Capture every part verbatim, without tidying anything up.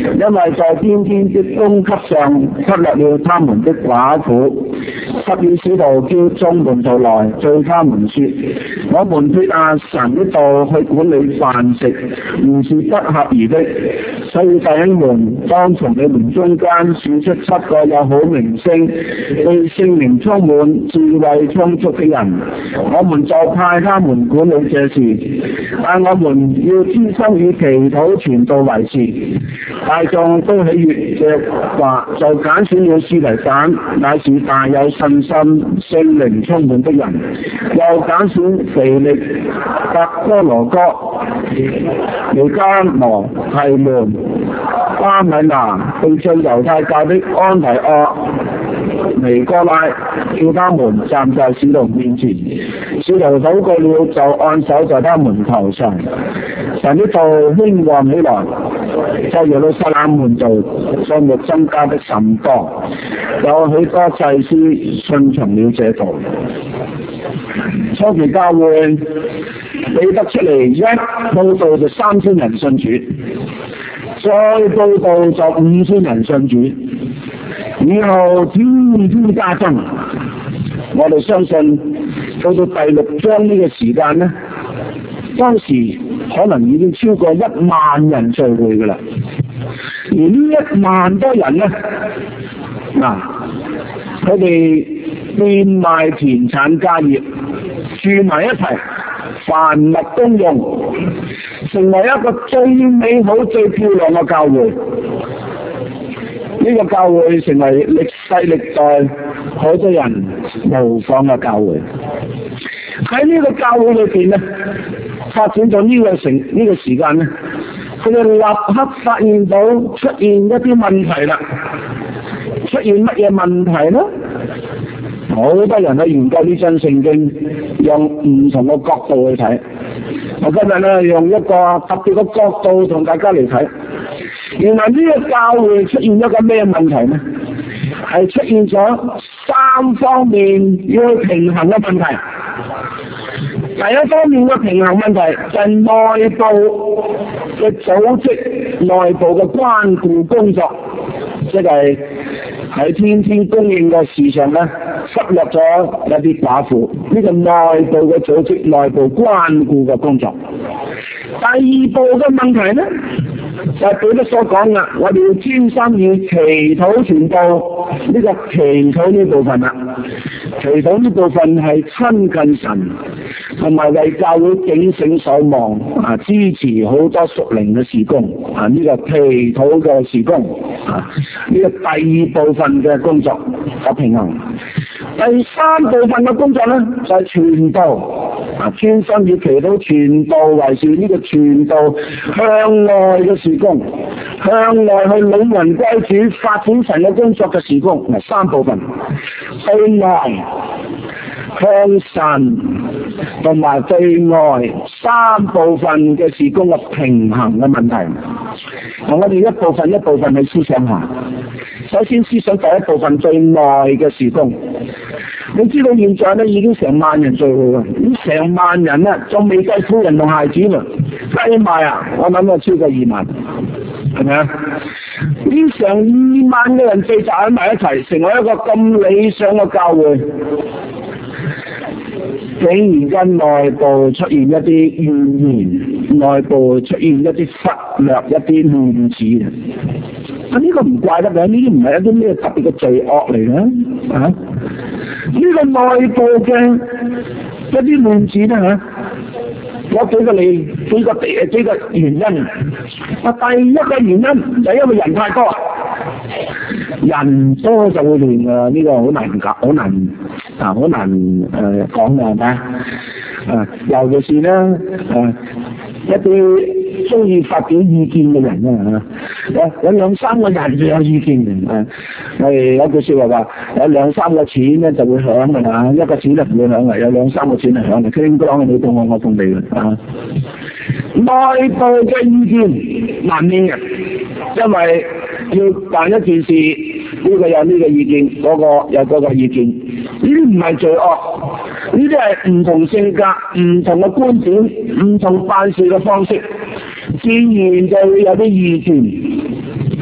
因為在天天的供給上忽略了他們的寡婦。十二使徒叫眾門徒來，對他們說：我們撇下神的道去管理飯食，原是不合宜的。所以弟兄們，當從你們中間選出七個有好名聲、被聖靈充滿、智慧充足的人，我們就派他們管理這事。但我們要專心以祈禱傳道為事。大眾都喜悅這話，就揀選了司提反，乃是大有信心、聖靈充滿的人；又揀選腓力、伯多羅哥、尼加羅、提門、巴米拿，並進猶太教的安提阿、尼哥拉，叫他們站在使徒面前。使徒禱告了，就按手在他們頭上。神的道興旺起來，在耶路撒冷門徒數目增加的甚多，有許多祭司順從了這道。初期教會彼得出嚟一報道就三千人信主，再報道就五千人信主，以後天天加增。我哋相信到到第六章呢個時間呢，當時可能已經超過一萬人聚會㗎啦。而呢一萬多人呢，嗱，佢哋變賣田產家業，住埋一齊，凡物公用，成為一個最美好、最漂亮嘅教會。呢個教會成為歷世歷代好多人模仿嘅教會。喺呢個教會裏邊咧，發展咗呢個成呢個時間咧，佢哋立刻發現到出現一啲問題啦。出現乜嘢問題咧？好多人去研究呢張聖經，用唔同嘅角度去睇。我今日咧用一個特別嘅角度同大家嚟睇。原來呢個教會出現一個咩問題呢？係出現咗三方面要平衡嘅問題。第一方面嘅平衡問題就係內部嘅組織、內部嘅關顧工作，即係喺天天供應嘅事上咧，忽略咗一啲寡婦。呢個內部嘅組織、內部關顧嘅工作。第二步嘅問題咧，就係彼得所講嘅，我哋要專心以祈禱傳道呢個祈禱呢部分啦。祈禱呢部分係親近神，同埋為教會警醒守望啊，支持好多屬靈嘅事工啊，呢、這個祈禱嘅事工啊，呢、這個第二部分嘅工作嘅平衡。第三部分嘅工作咧就係、是、傳道啊，專心以祈禱傳道為是呢、這個傳道向外嘅事工，向外去領人歸主、發展神嘅工作嘅事工，係三部分。對內向神同埋對外三部分嘅事工嘅平衡嘅問題，我哋一部分一部分去思想下。首先思想第一部分對內嘅事工。你知道現在咧已經成萬人聚會啦，咁成萬人咧仲未計婦人同孩子啦，計埋啊，我諗啊超過二萬，係咪啊？呢成二萬嘅人聚集喺埋一齊，成為一個咁理想嘅教會，竟然間內部出現一啲怨言，內部出現一啲忽略一啲亂子啊！呢個唔怪得嘅，呢啲唔係一啲咩特別嘅罪惡嚟嘅啊！呢個內部嘅一啲亂子咧嚇，我舉個例，舉個第幾個原因。啊，第一個原因就係因為人太多，人多就會亂㗎，呢個好難搞，好難啊，好難誒講嘅係咪啊？尤其是咧誒一啲中意發表意見嘅人啊嚇，有兩三個人就有意見嘅啊。我哋有句説話話，有兩三個錢咧就會響㗎啦，一個錢就唔會響嘅，有兩三個錢係響嘅，傾講你到我，我同你嘅啊。內部嘅意見難免嘅，因為要辦一件事，呢、這個有呢個意見，嗰、那個有嗰個意見，呢啲唔係罪惡，呢啲係唔同性格、唔同嘅觀點、唔同辦事嘅方式，自然就會有啲意見。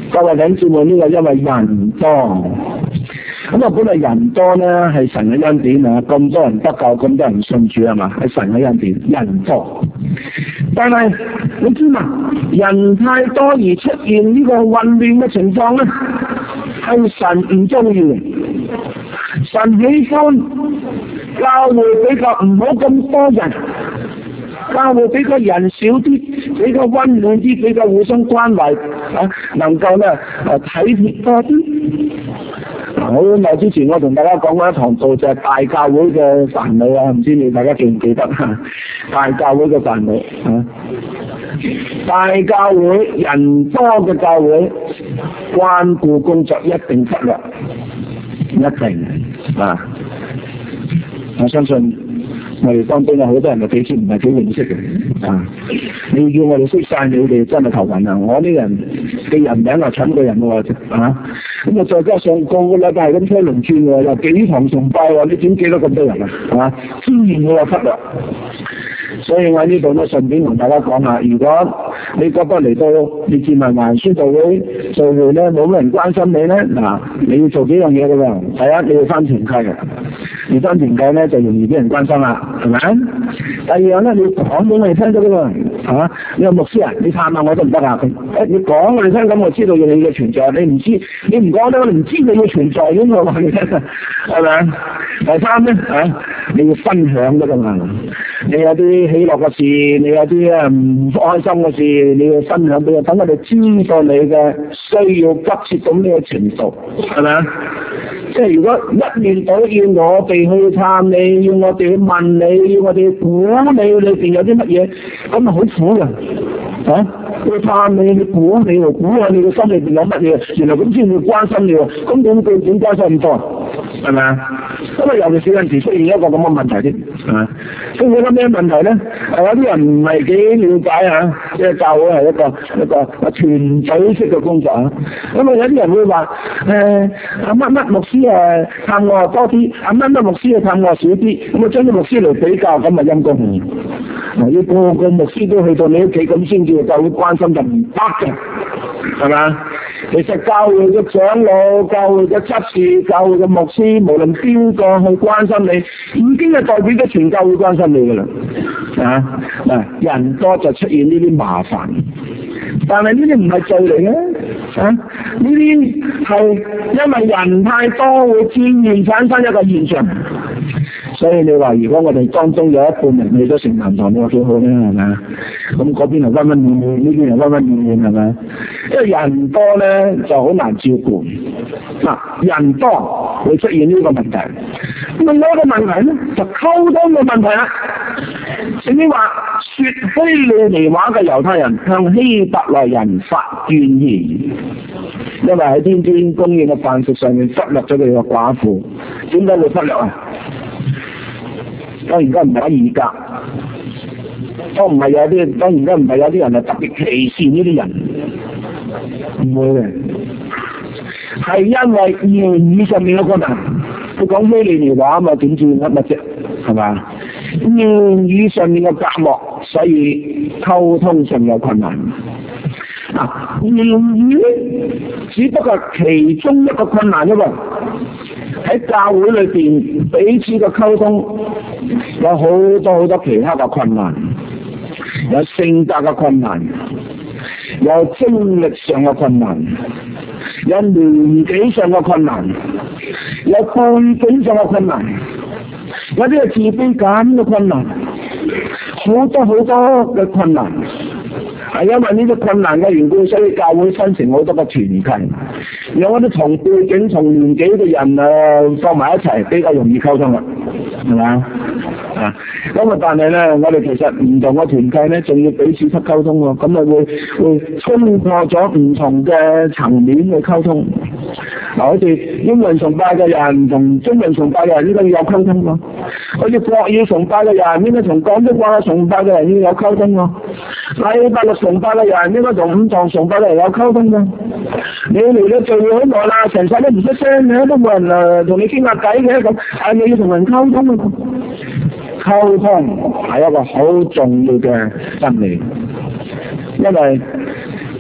各位弟兄姊妹，呢個因為人多，咁啊本來人多咧係神嘅恩典啊，咁多人得救，咁多人信主係嘛，係神嘅恩典，人多。但係你知嘛，人太多而出現呢個混亂嘅情況咧，係神唔中意嘅。神喜歡教會比較唔好咁多人，教會比較人少啲，比較溫暖啲，比較互相關懷啊，能夠咧誒體貼多啲。好耐之前我同大家講過一堂道，就係大教會嘅煩惱啊，唔知你大家記唔記得啊？大教會嘅煩惱啊，大教會人多嘅教會，關顧工作一定忽略，一定啊！我相信我哋當中有好多人嘅彼此唔係幾認識嘅啊！你叫我哋識晒你哋真係頭暈啊！我呢人嘅人名啊蠢過人喎啊！咁啊再加上個個禮拜係咁車輪轉喎，又幾堂崇拜喎，你點記得咁多人啊？係嘛？自然我又忽略。所以我喺呢度咧，順便同大家講下，如果你覺得嚟到列治文環宣道會聚會咧，冇乜人關心你咧，嗱，你要做幾樣嘢嘅喎。第一，你要翻團契嘅，你翻團契咧就容易俾人關心啦，係咪？第二樣咧，你要講俾我哋聽咗嘅喎，係嘛？你話牧師啊，你探下我得唔得啊？咁誒，你講我哋聽，咁我知道你嘅存在。你唔知，你唔講咧，我哋唔知你嘅存在嘅嘛，係咪？第三咧，啊，你要分享得㗎嘛？你有啲喜樂嘅事，你有啲啊唔開心嘅事，你要分享俾我，等我哋知道你嘅需要急切到呢個程度，係咪啊？即係如果一面倒要我哋去探你，要我哋去問你，要我哋估你裏邊有啲乜嘢，咁啊好苦㗎，啊！去探你，你估你喎，估下你嘅心裏邊有乜嘢，原來咁先會關心你喎，咁點佢點關心咁多？係咪啊？咁啊，尤其是有陣時出現一個咁嘅問題添，係咪？出現咗咩問題咧？有啲人唔係幾了解啊，即係教會係一個一個啊團隊式嘅工作啊。咁啊，有啲人會話誒阿乜乜牧師誒探我多啲，阿乜乜牧師誒探我少啲，咁啊將啲牧師嚟比較，咁啊陰公。嗱，要個個牧師都去到你屋企咁先至教會關心就唔得嘅，係咪？其實教會嘅長老、教會嘅執事、教會嘅牧師，無論邊個去關心你，已經係代表咗全教會關心你㗎啦。啊，嗱，人多就出現呢啲麻煩，但係呢啲唔係罪嚟嘅，啊，呢啲係因為人太多會自然產生一個現象。所以你話如果我哋當中有一半人去咗成壇堂，你話幾好咧，係咪？咁嗰邊係溫溫暖暖，呢邊係溫溫暖暖，係咪？因為人多咧就好難照顧。嗱，人多會出現呢個問題。咁另一個問題咧就溝通嘅問題啦。聖經話說希利尼話嘅猶太人向希伯來人發怨言，因為喺天天供應嘅飯食上面忽略咗佢個寡婦。點解會忽略啊？當然而家唔係二格，都唔係有啲，當然而家唔係有啲人係特別歧視呢啲人，唔會嘅，係因為言語上面嘅困難。佢講希利尼話啊嘛，點知乜乜啫？係嘛？言語上面嘅隔膜，所以溝通上有困難。啊，言語只不過其中一個困難啫喎。喺教會裏邊彼此嘅溝通有好多好多其他嘅困難，有性格嘅困難，有精力上嘅困難，有年紀上嘅困難，有背景上嘅困難，有啲係自卑感嘅困難，好多好多嘅困難。係因為呢啲困難嘅緣故，所以教會分成好多個團契，有嗰啲同背景、同年紀嘅人啊放埋一齊，比較容易溝通啦，係嘛？啊，咁啊，但係咧，我哋其實唔同嘅團契咧，仲要彼此識溝通喎，咁啊會會通過咗唔同嘅層面去溝通。嗱，好似英文崇拜嘅人同中文崇拜嘅人應該要有溝通喎，好似國語崇拜嘅人應該同廣東話崇拜嘅人要有溝通喎，禮拜六崇拜嘅人應該同五堂崇拜嘅人有溝通㗎。你嚟到聚會好耐啦，成世都唔出聲嘅，都冇人誒同你傾下偈嘅咁，係你要同人溝通啊！溝通係一個好重要嘅真理，因為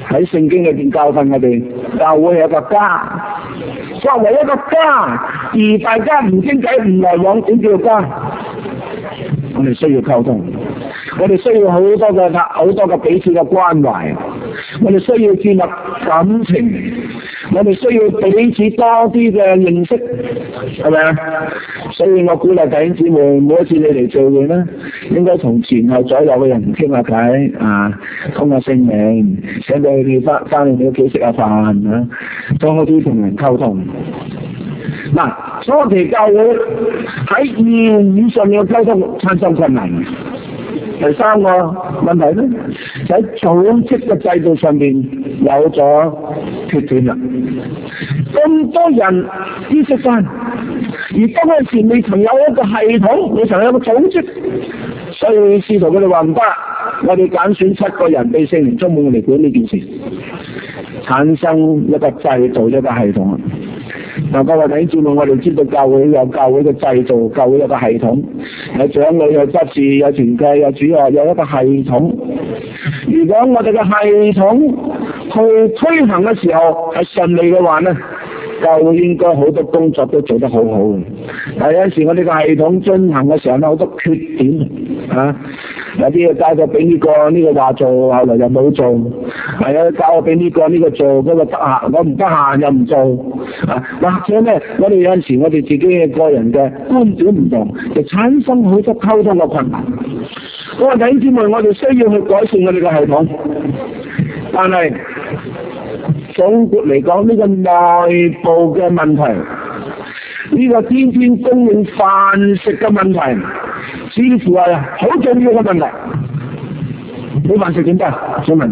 喺聖經裏邊教訓我哋，教會係一個家，作為一個家，而大家唔傾偈唔來往，點叫家？我哋需要溝通，我哋需要好多嘅好多嘅彼此嘅關懷，我哋需要建立感情，我哋需要彼此多啲嘅認識，係咪啊？所以我鼓勵弟兄姊妹，每一次你嚟聚會咧，應該同前後左右嘅人傾下偈啊，通下姓名，請佢哋翻翻嚟你屋企食下飯啊，多啲同人溝通。嗱，初期教會喺言語上面嘅溝通產生困難。第三個問題咧，就喺組織嘅制度上面有咗缺點啦。咁多人知識翻，而當嗰時未曾有一個系統，未曾有一個組織，所以使徒佢哋話唔得，我哋揀選七個人被聖靈充滿嚟管呢件事，產生一個制度，一個系統。嗱，各位弟兄姊妹，我哋知道教會有教會嘅制度，教會有個系統，有長老、有執事、有團契、有主學，有一個系統。如果我哋嘅系統去推行嘅時候係順利嘅話咧，教會應該好多工作都做得好好嘅。但係有時我哋個系統進行嘅時候咧，好多缺點啊，有啲嘢交咗俾呢個，呢個話做，後來又冇做；係啊，交咗俾呢個，呢個做，嗰個得閒，我唔得閒又唔做。啊，或者咧，我哋有陣時我哋自己嘅個人嘅觀點唔同，就產生好多溝通嘅困難。各位弟兄姊妹，我哋需要去改善我哋嘅系統，但係總括嚟講，呢個內部嘅問題，呢個天天供應飯食嘅問題，似乎係好重要嘅問題。冇飯食點得？請問，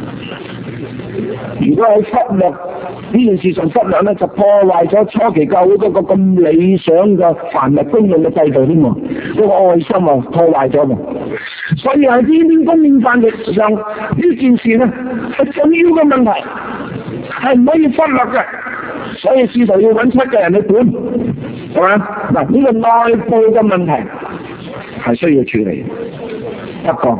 如果喺忽略呢件事上忽略咧，就破壞咗初期教會嗰個咁理想嘅凡物公用嘅制度添喎，嗰個愛心啊破壞咗喎。所以喺天天供應飯食上呢件事咧係重要嘅問題，係唔可以忽略嘅。所以使徒要揾七個人去管，係嘛？嗱，呢個內部嘅問題係需要處理。不過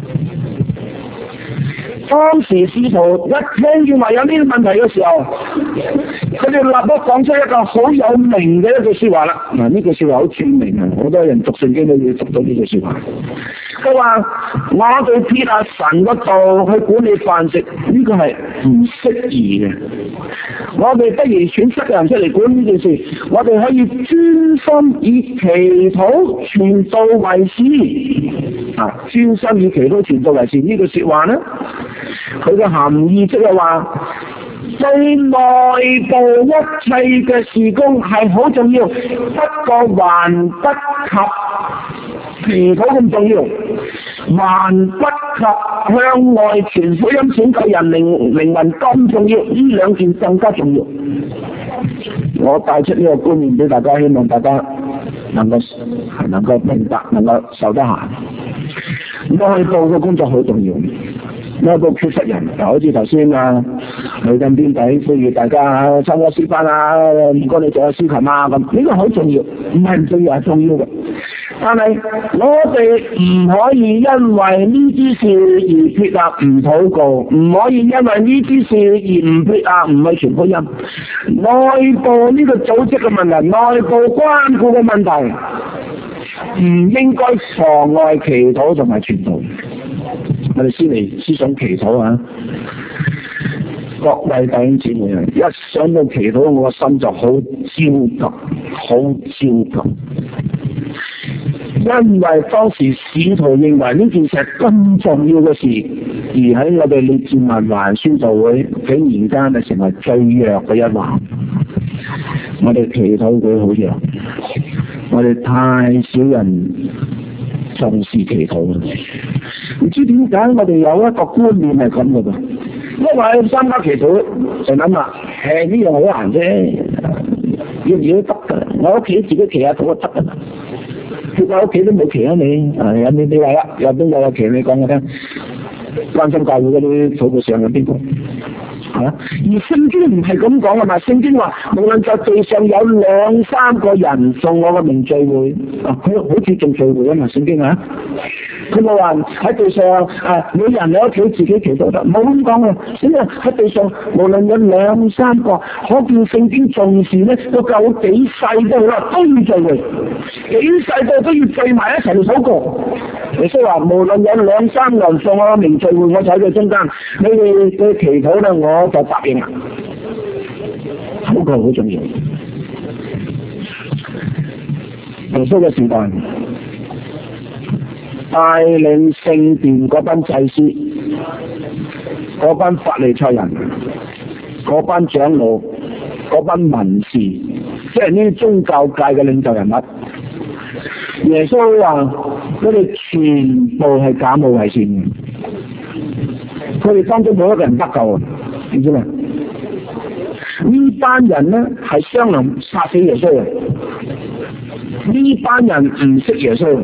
當時使徒一聽見話有呢啲問題嘅時候，佢哋立刻講出一個好有名嘅一句說話啦。嗱，呢句說話好著名啊，好多人讀聖經都要讀到呢句說話。佢話我哋撇下神嗰度去管理飯食，呢個係唔適宜嘅。我哋不如選七個人出嚟管呢件事，我哋可以專心以祈禱傳道為事。啊，專心以祈禱傳道為事呢句說話咧，佢嘅含義即係話，對內部一切嘅事工係好重要，不過還不及祈禱咁重要，還不及向外傳福音拯救人靈靈魂咁重要，呢兩件更加重要。我帶出呢個觀念俾大家，希望大家能夠能夠明白，能夠受得閒。內部嘅工作好重要，內部缺失人，就好似頭先啊，去緊邊底呼籲大家參加詩班啊，唔該你做下詩琴啊咁，呢個好重要，唔係唔重要係重要嘅。但係我哋唔可以因為呢啲事而撇下唔禱告，唔可以因為呢啲事而唔撇下唔去傳福音。內部呢個組織嘅問題，內部關顧嘅問題，唔應該妨礙祈禱同埋傳道。我哋先嚟思想祈禱啊！各位弟兄姊妹啊，一想到祈禱，我個心就好焦急，好焦急。因為當時使徒認為呢件事係咁重要嘅事，而喺我哋列治文華宣道會，竟然間就成為最弱嘅一環。我哋祈禱會好弱，我哋太少人重視祈禱啦。唔知點解我哋有一個觀念係咁嘅噃，因為參加祈禱就諗啦，誒呢樣好難啫，要唔要都得㗎，我屋企自己祈下禱就得㗎啦。我屋企都冇祈啊你，啊有你你話啦，有邊個有祈你講我聽，關心教會嗰啲禱告上有邊個？係啊，而聖經唔係咁講啊嘛，聖經話無論在地上有兩三個人送我個名聚會，啊佢好似做聚會啊嘛，聖經啊， 佢冇話喺地上啊，每人喺屋企自己祈禱得，冇咁講啊！因為喺地上無論有兩三個，可見聖經重視咧，個教會幾細都好啦，都要聚會，幾細個都要聚埋一齊嚟禱告。耶穌話：無論有兩三個人送我名聚會，我就喺佢中間，你哋嘅祈禱咧，我就答應啦。禱告好重要。耶穌嘅時代，帶領聖殿嗰班祭司、嗰班法利賽人、嗰班長老、嗰班文士，即係呢啲宗教界嘅領袖人物。耶穌話：佢哋全部係假冒為善嘅，佢哋當中冇一個人得救啊！點知嘛？呢班人咧係商量殺死耶穌嘅，呢班人唔識耶穌。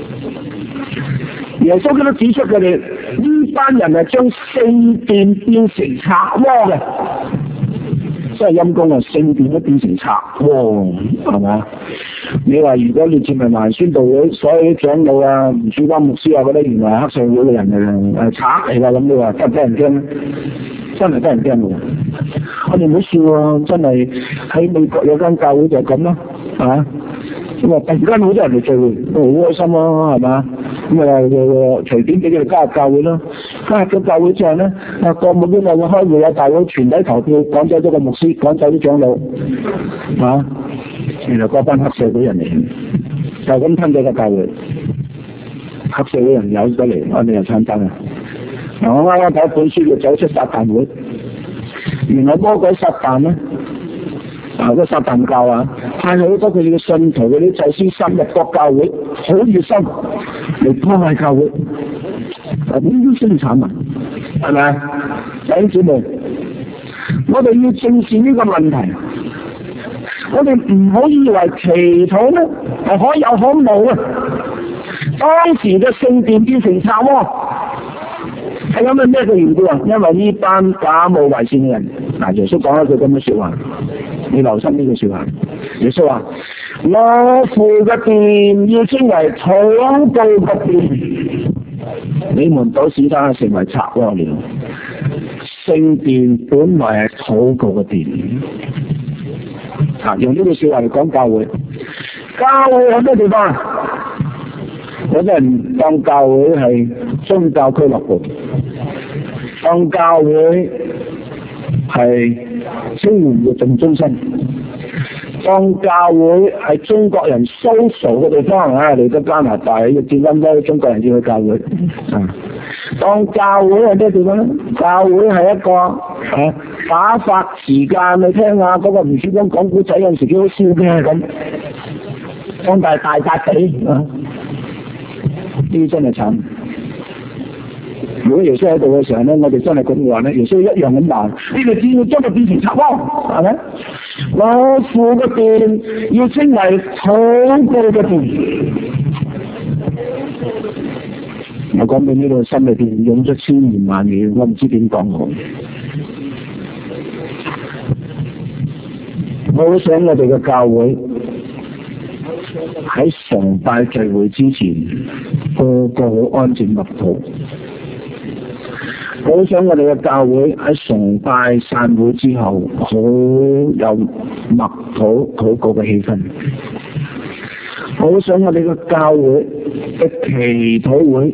耶穌佢都指出佢哋呢班人係將聖殿變成賊窩嘅，真係陰公啊！聖殿都變成賊窩，係嘛？你話如果你接埋埋宣道會所有啲長老啊、主班牧師啊嗰啲，原來係黑社會嘅人嚟嘅，誒賊嚟㗎，咁你話得唔得人驚？真係得人驚嘅。我哋唔好笑喎，真係喺美國有間教會就係咁咯，係嘛？咁啊突然間好多人嚟聚會，好開心咯，係嘛？咁啊隨便俾佢哋加入教會咯。加入咗教會之後咧，啊國務院又會開會啊，大會全體投票趕走咗個牧師，趕走啲長老，啊，原來嗰班黑社會人嚟，就咁吞咗個教會。黑社會人有咗嚟，我哋又參加啊！嗱，我啱啱睇一本書叫《走出撒旦會》，原來魔鬼撒旦咧，啊個撒旦教啊，派好多佢哋嘅信徒嗰啲祭司深入國教會，好熱心嚟破壞教會，啊呢啲先慘啊，係咪啊？弟兄姊妹，我哋要正視呢個問題，我哋唔好以為祈禱咧係可有可無啊！當時嘅聖殿變成賊窩，係咁嘅咩嘅緣故啊？因為呢班假冒為善嘅人，嗱，耶穌講一句咁嘅說話，你留心呢句說話。耶穌話：我父嘅殿要稱為禱告嘅殿，你們都使他成為賊窩了。聖殿本來係禱告嘅殿，啊，用呢句說話嚟講教會，教會喺咩地方啊？有啲人當教會係宗教俱樂部，當教會係青年活動中心，當教會係中國人 social 嘅地方啊！嚟到加拿大要見咁多中國人要去教會啊！當教會係咩地方咧？教會係一個啊打發時間去聽下嗰個吳主公講古仔，有陣時幾好笑嘅咁，當大大笪地啊！呢啲真係慘。如果耶穌喺度嘅時候咧，我哋真係咁話咧，耶穌一樣咁話：呢個只要將佢變成賊窩，係咪？我父嘅殿要稱為禱告嘅殿。我講到呢度，心裏邊湧咗千言萬語，我唔知點講好。我好想我哋嘅教會喺崇拜聚會之前，個個好安靜默禱。我好想我哋嘅教會喺崇拜散會之後，好有默禱禱告嘅氣氛。我好想我哋嘅教會嘅祈禱會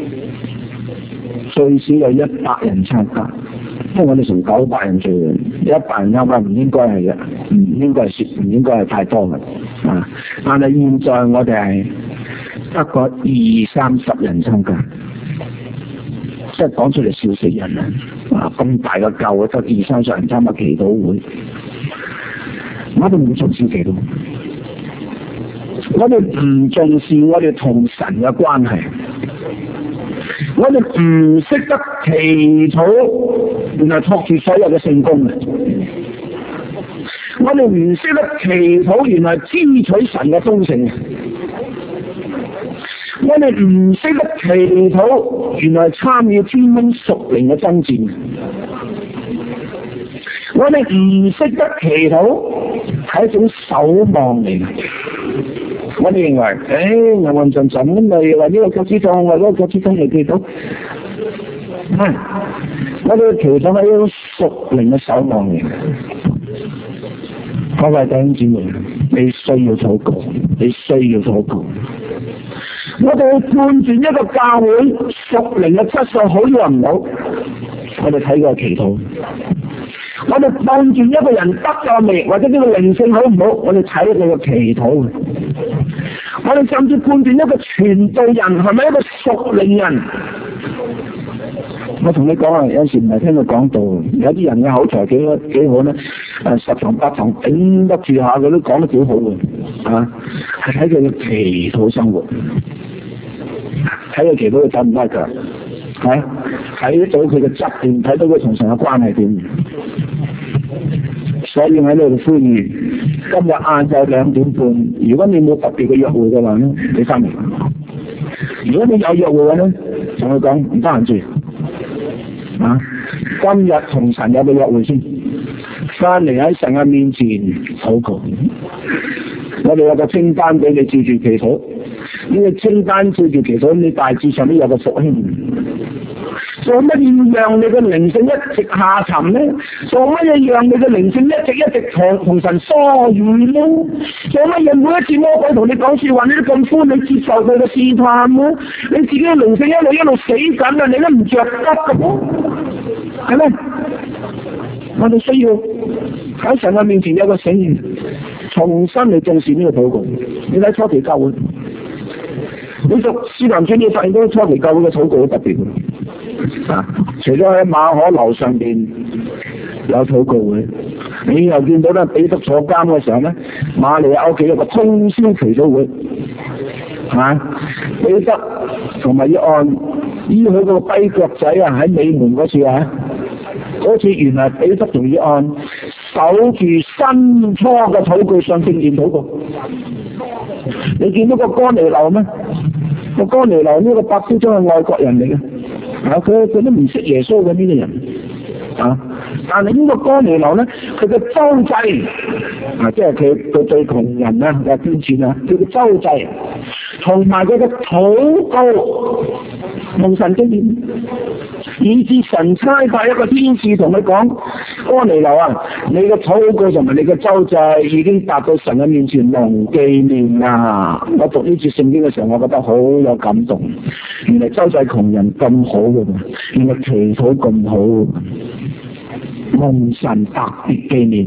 最少有一百人參加，因為我哋從九百人聚會，一百人參加唔應該係嘅，唔應該係少，唔應該係太多嘅啊！但係現在我哋係得個二三十人參加。即係講出嚟笑死人啊！啊，咁大個教會得二三十人參加祈禱會，我哋唔重視祈禱，我哋唔重視我哋同神嘅關係，我哋唔識得祈禱，原來托住所有嘅聖工嘅，我哋唔識得祈禱，原來支取神嘅豐盛。我哋唔識得祈禱，原來參與天軍屬靈嘅爭戰。我哋唔識得祈禱，係一種守望嚟嘅。 我哋認為，誒牛雲陣陣咁咪話呢個腳趾痛，或者嗰個腳趾痛嚟祈禱。係，我哋祈禱係一種屬靈嘅守望嚟嘅。各位弟兄姊妹，你需要禱告，你需要禱告。我哋去判斷一個教會屬靈嘅質素好與唔好，我哋睇個祈禱。我哋判斷一個人得咗未，或者呢個靈性好唔好，我哋睇佢嘅祈禱。我哋甚至判斷一個傳道人係咪一個屬靈人。我同你講啊，有時唔係聽佢講道，有啲人嘅口才幾幾好咧，誒十堂八堂頂得住下，佢都講得幾好嘅，啊，係睇佢嘅祈禱生活，睇佢祈禱佢走唔甩㗎，係睇到佢嘅質點，睇到佢同神嘅關係點。所以喺呢度呼籲，今日晏晝兩點半，如果你冇特別嘅約會嘅話咧，你翻嚟；如果你有約會嘅咧，同佢講唔得閒住。啊！今日同神有個約會先，翻嚟喺神嘅面前禱告。我哋有個清單俾你照住祈禱，呢個清單照住祈禱，你大致上都有個復興。做乜嘢讓你嘅靈性一直下沉呢？做乜嘢讓你嘅靈性一直一直同同神疏遠呢？做乜嘢每一次魔鬼同你講說話，你都咁歡喜接受佢嘅試探呢？你自己嘅靈性一路一路死緊啊！你都唔着得嘅噃，係咪？我哋需要喺神嘅面前有個醒悟，重新嚟重視呢個禱告。你睇初期教會，你讀使徒行傳，你發現到初期教會嘅禱告好特別。啊！除咗喺馬可樓上邊有禱告會，你又見到咧彼得坐監嘅時候咧，瑪利亞屋企有個通宵祈禱會，啊！彼得同埋約翰醫好個跛腳仔啊，喺美門嗰次啊，嗰次原來彼得同約翰守住新初嘅禱告上聖殿禱告。你見到個哥尼流咩？個哥尼流呢個百夫長係外國人嚟嘅。啊！佢佢都唔識耶穌嘅呢個人，啊！但係呢個哥尼流咧，佢嘅周濟，啊，即係佢佢對窮人啊，又捐錢啊，佢嘅周濟，同埋佢嘅禱告，同神經驗，以致神差派一個天使同佢講：哥尼流啊，你嘅禱告同埋你嘅周濟已經達到神嘅面前蒙紀念啦！我讀呢節聖經嘅時候，我覺得好有感動。原來周濟窮人咁好嘅，原來祈禱咁好，蒙神特別紀念。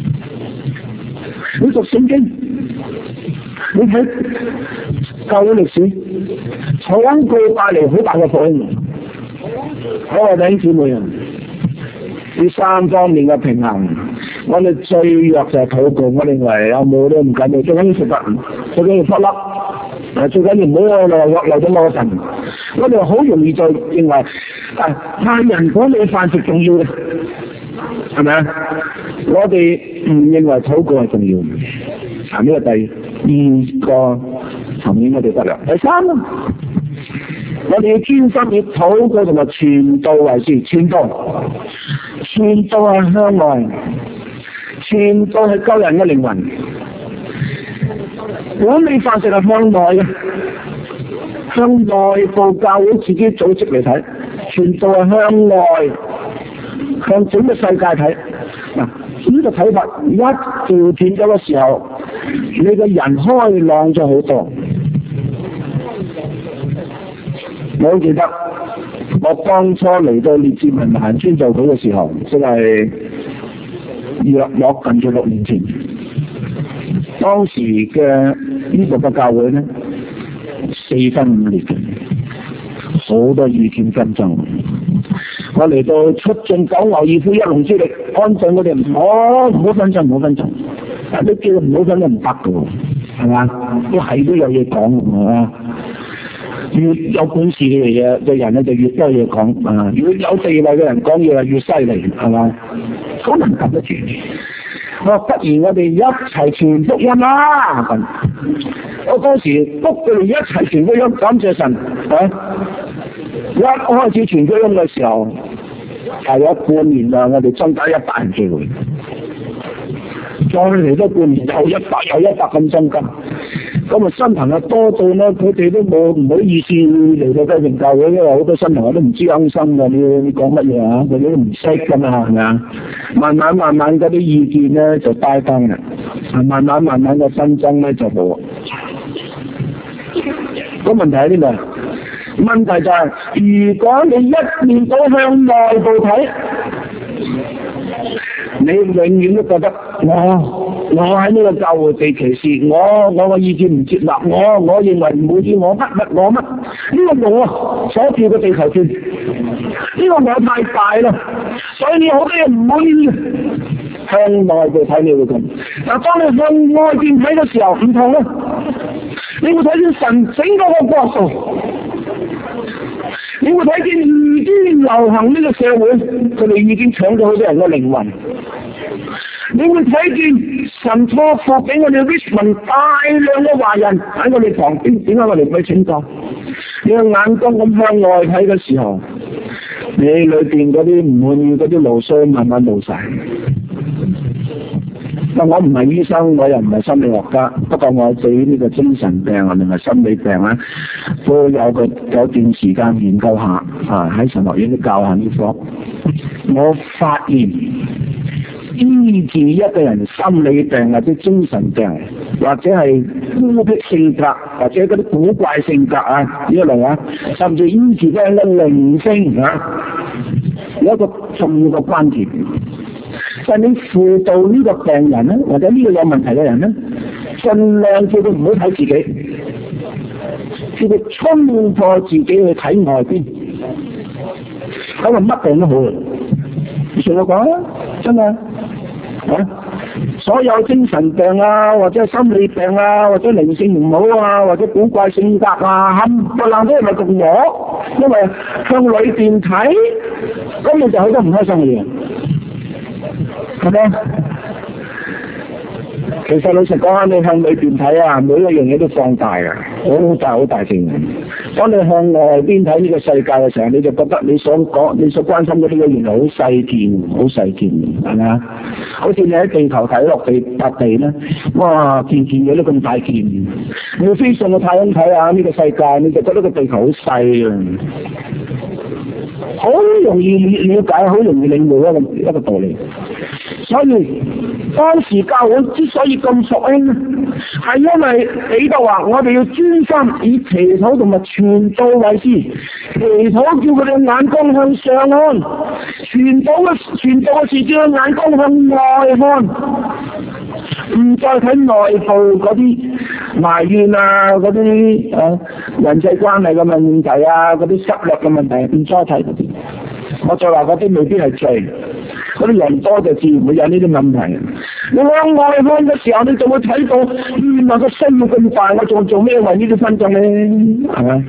你讀聖經，你睇教會歷史，禱告帶嚟好大嘅福音。好啊，弟兄姊妹啊，呢三方面嘅平衡，我哋最弱就係禱告。我認為有冇都唔緊要，最緊要食得，最緊要忽粒，最緊要唔好落落落咗攞神。我哋好容易就認為啊，派人講你飯食重要嘅，係咪啊？我哋唔認為禱告係重要嘅。啊，呢個第二個層面我哋得啦。第三啊，我哋要專心以禱告同埋傳道為事。傳道，傳道係向外，傳道係救人嘅靈魂。管理飯食係向內嘅。向內部教會自己組織嚟睇，傳道係向外，向整個世界睇。嗱，呢個睇法一調轉咗嘅時候，你個人開朗咗好多。我記得我當初嚟到列治文行宣教會嘅時候，即係約莫近咗六年前，當時嘅呢個嘅教會咧，四分五裂嘅，好多意見紛爭。我嚟到出盡九牛二虎一龍之力，安頓我哋唔好唔好紛爭，唔好紛爭。但都叫唔好紛爭唔得嘅，係嘛？都係都有嘢講，係嘛？越有本事嘅嘢嘅人咧，就越多嘢講啊！如果有地位嘅人講嘢，越犀利，係嘛？好難夾得住。我不如我哋一齊傳福音啦！咁，我當時谷佢哋一齊傳福音，感謝神啊！一開始傳福音嘅時候，大約半年啦，我哋增加一百人聚會，再嚟多半年又一百又一百咁增加。 咁啊新朋友多到咧，佢哋都冇唔好意思嚟到批評教會，因為好多新朋友都唔知啱心㗎，你你講乜嘢啊？佢哋都唔識㗎嘛，係咪啊？慢慢慢慢嗰啲意見咧就低翻啦，慢慢慢慢個紛爭咧就冇。個問題喺邊度？問題就係、是，如果你一面倒向內部睇，你永遠都覺得我我喺呢個教會被歧視，我我個意見唔接納，我我認為唔滿意，我乜乜我乜，呢個我所跳嘅地球轉，呢個我太大啦，所以你好多嘢唔滿意。向內部睇你會咁，但當你向外邊睇嘅時候唔同啦，你會睇見神整個個國度。你會睇見已經流行呢個社會，佢哋已經搶咗好多人嘅靈魂。你會睇見神託付俾我哋 Richmond 大量嘅華人喺我哋旁邊，點解我哋唔去拯救？你個眼光咁向外睇嘅時候，你裏邊嗰啲唔滿意嗰啲牢騷慢慢冇晒。但我唔係醫生，我又唔係心理學家，不過我對呢個精神病啊，定係心理病咧，都有個有段時間研究下啊，喺神學院都教下呢科。我發現醫治一個人心理病或者精神病，或者係孤僻性格，或者嗰啲古怪性格啊，呢一類啊，甚至醫治一個人嘅靈性啊，有一個重要嘅關鍵。但你輔導呢個病人咧，或者呢個有問題嘅人咧，盡量叫佢唔好睇自己，叫佢衝破自己去睇外邊，咁啊乜病都好。你同我講啊，真係啊，所有精神病啊，或者心理病啊，或者靈性唔好啊，或者古怪性格啊，冚唪唥都係咪同我？因為向裏邊睇，咁你就好多唔開心嘅嘢。係咪？其實老實講，你向裏邊睇啊，每一樣嘢都放大啊，好大好大正。當你向外邊睇呢個世界嘅時候，你就覺得你所講、你所關心嗰啲嘢原來好細件，好細件，係咪啊？好似你喺地球睇落地笪地咧，哇，件件嘢都咁大件。你要飛上個太空睇下呢個世界，你就覺得個地球好細啊，好容易了解，好容易領會一個一個道理。所以當時教會之所以咁復興，係因為彼得話我哋要專心以祈禱同埋傳道為事，祈禱叫佢哋眼光向上看，傳道嘅傳道嘅事叫佢眼光向外看，唔再睇內部嗰啲埋怨啊，嗰啲啊人際關係嘅問題啊，嗰啲失落嘅問題，唔再睇嗰啲。我再話嗰啲未必係罪。嗰啲人多就自然會有呢啲問題。你往外看嘅時候，你就會睇到，原來個心要咁大，我仲做咩為呢啲紛爭咧？係咪？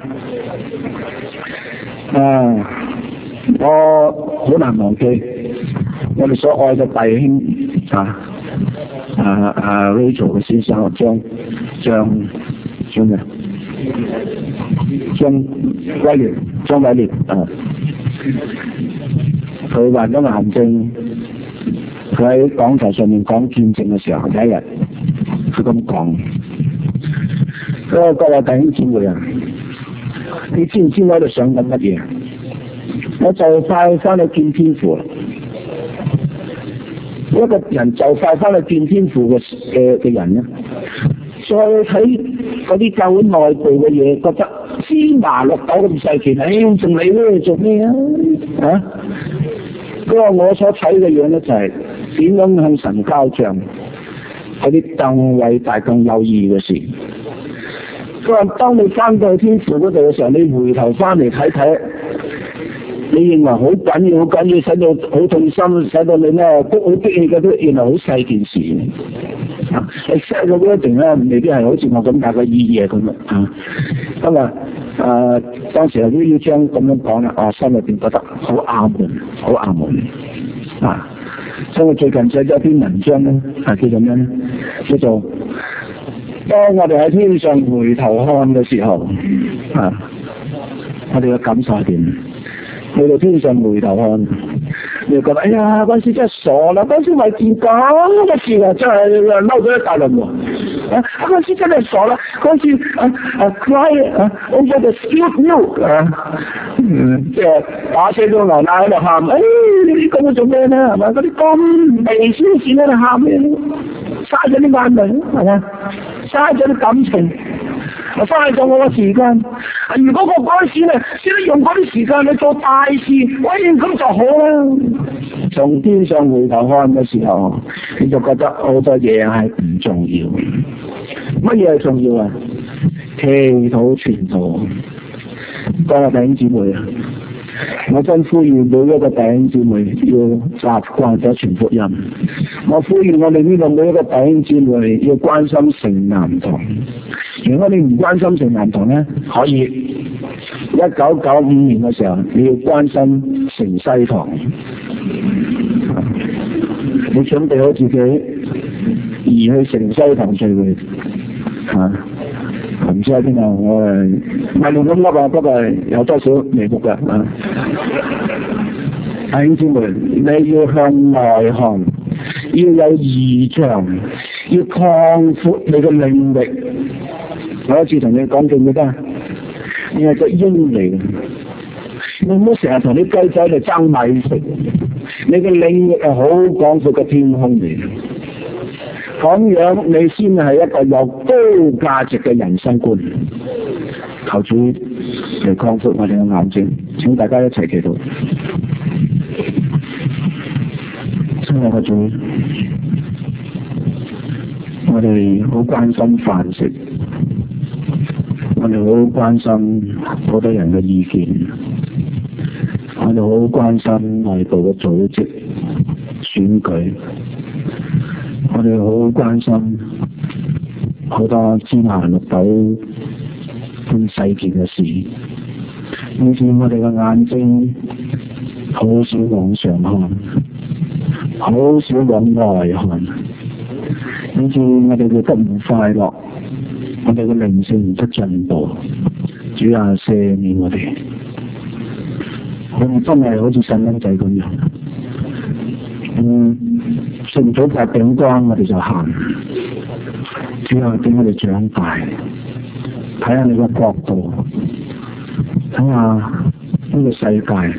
啊！我好難忘記我哋所愛嘅弟兄啊啊啊 Rachel 嘅先生張張張咩？張偉烈，張偉烈啊！佢患咗癌症，佢喺講台上面講見證嘅時候，第一日佢咁講：嗰個各位弟兄姊妹啊，你知唔知我喺度想緊乜嘢？我就快翻去見天父啦！一個人就快翻去見天父嘅嘅嘅人咧，再睇嗰啲教會內部嘅嘢，覺得芝麻綠豆咁細件，唉，仲理咧做咩啊？啊！佢話我所睇嘅樣咧就係點樣向神交賬，嗰啲更偉大、更有意義嘅事。佢話當你翻到去天父嗰度嘅時候，你回頭翻嚟睇睇，你認為好緊要、好緊要，使到好痛心，使到你咧谷好激氣嘅都原來好細件事。啊，你 set 咗嗰一定咧，未必係好似我咁大嘅意義咁啊。咁啊〜誒、呃，當時係呢張咁樣講啦，我心裏邊覺得好啱門，好啱門啊！所以我最近寫咗一篇文章咧，係叫做咩咧？叫做當我哋喺天上回頭看嘅時候，啊，我哋嘅感受係點？去到天上回頭看，你就覺得哎呀，嗰陣時真係傻啦！嗰陣時為件咁嘅事啊，真係嬲咗一大輪喎！ 啊，嗰陣時真係傻啦，嗰陣時啊啊 cry 啊 over the spilled milk 啊，嗯，即係打車咗牛奶喺度喊，誒你咁樣做咩咧？係咪？嗰啲咁微小事喺度喊咩？嘥咗啲眼淚，係咪？嘥咗啲感情。我嘥咗我個時間，如果我嗰陣時咧，先得用嗰啲時間去做大事，喂咁就好啦。從天上回頭看嘅時候，你就覺得好多嘢係唔重要。乜嘢係重要啊？祈禱傳道。各位弟兄姊妹啊，我真呼籲每一個弟兄姊妹要習慣咗傳福音。我呼籲我哋呢度每一個弟兄姊妹要關心城南堂。如果你唔關心城南堂咧，可以一九九五年嘅時候，你要關心城西堂。你準備好自己移去城西堂聚會嚇？唔知喺邊度，我誒唔係亂咁噏啊，不過係有多少眉目㗎啊！弟兄姊妹，你要向外看，要有異象，要擴闊你嘅領域。我一次同你講記唔記得？你係隻鷹嚟嘅，你唔好成日同啲雞仔嚟爭米食。你嘅領域係好廣闊嘅天空嚟，咁樣你先係一個有高價值嘅人生觀。求主嚟擴闊我哋嘅眼睛，請大家一齊祈禱。親愛嘅主，我哋好關心飯食。我哋好關心好多人嘅意見，我哋好關心內部嘅組織、選舉，我哋好關心好多芝麻綠豆咁細件嘅事，以致我哋嘅眼睛好少往上看，好少往外看，以致我哋覺得唔快樂。我哋嘅靈性唔得進步，主啊，赦免我哋，我哋真係好似細蚊仔咁樣，嗯，食唔到塊餅乾我哋就喊，主啊，俾我哋長大，睇下你個角度，睇下呢個世界，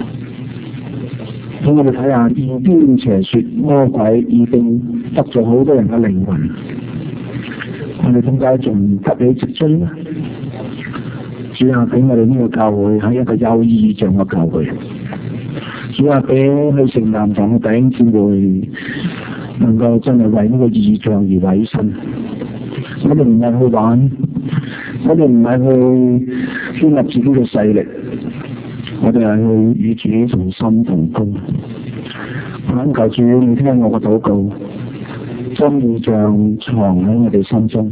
俾我哋睇下異端邪說魔鬼已經得咗好多人嘅靈魂。我哋點解仲唔急起直追呢？主啊，俾我哋呢個教會係一個有異象嘅教會。主啊，俾去城南堂嘅弟兄姊妹能夠真係為呢個異象而委身。我哋唔係去玩，我哋唔係去建立自己嘅勢力，我哋係去與主同心同工。懇求主，你聽我嘅禱告。將異象藏喺我哋心中，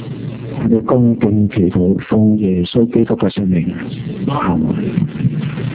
我哋恭敬祈禱，奉耶穌基督嘅聖名，阿門。